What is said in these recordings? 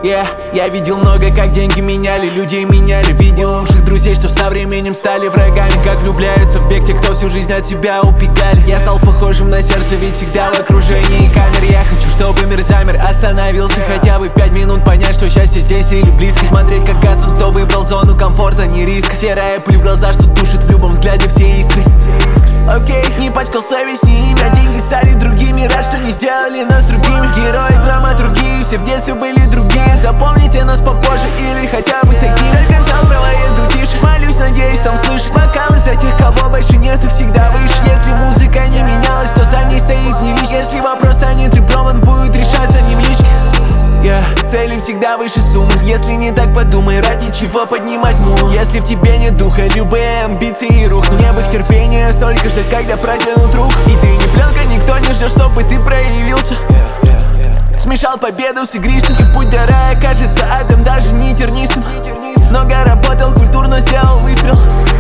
Я видел много, как деньги меняли, людей меняли. Видел лучших друзей, что со временем стали врагами. Как влюбляются в бег те, кто всю жизнь от себя убегали. Я стал похожим на сердце, ведь всегда в окружении камер. Я хочу, чтобы мир замер, остановился хотя бы 5 минут. Понять, что счастье здесь или близко. Смотреть, как гаснут, кто выбрал зону комфорта, не риск. Серая пыль в глаза, что тушит в любом взгляде все искры. Окей, не пачкал совесть, не имя. Деньги стали другими, рад, что не сделали нас другими. Герои, драматургии, все в детстве были другие. Запомните нас попозже или хотя бы такие. Только взял права, еду тише. Молюсь, надеюсь, там слышит вокалы за тех, кого больше нет и всегда выше. Если музыка не менялась, то за ней стоит не лишь. Если вопрос станет ребром, он будет решаться не в личке. Цели всегда выше суммы. Если не так, подумай, ради чего поднимать мул. Если в тебе нет духа, любые амбиции рухнут. Не их терпения, столько ждать, когда протянут руку. И ты не пленка, никто не ждет, чтобы ты проявился. Смешал победу с игристым, и путь до рая кажется адом, даже не тернистым. Много работал, культурно сделал выстрел.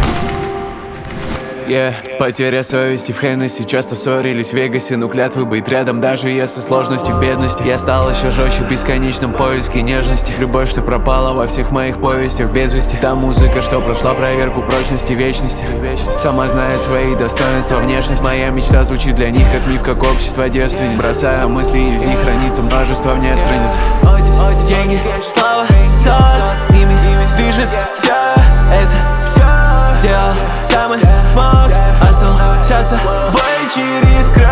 Потеря совести в Хеннесси. Часто ссорились в Вегасе, но клятвы быть рядом, даже если сложности в бедности. Я стал еще жестче в бесконечном поиске нежности. Любовь, что пропала во всех моих повестях без вести. Та музыка, что прошла проверку прочности вечности. Сама знает свои достоинства, внешность. Моя мечта звучит для них как миф, как общество девственниц. Бросая мысли, из них хранится множество вне страниц. Деньги, слава, сон, ими движет все это. Сделал самый смог, остался с собой через край.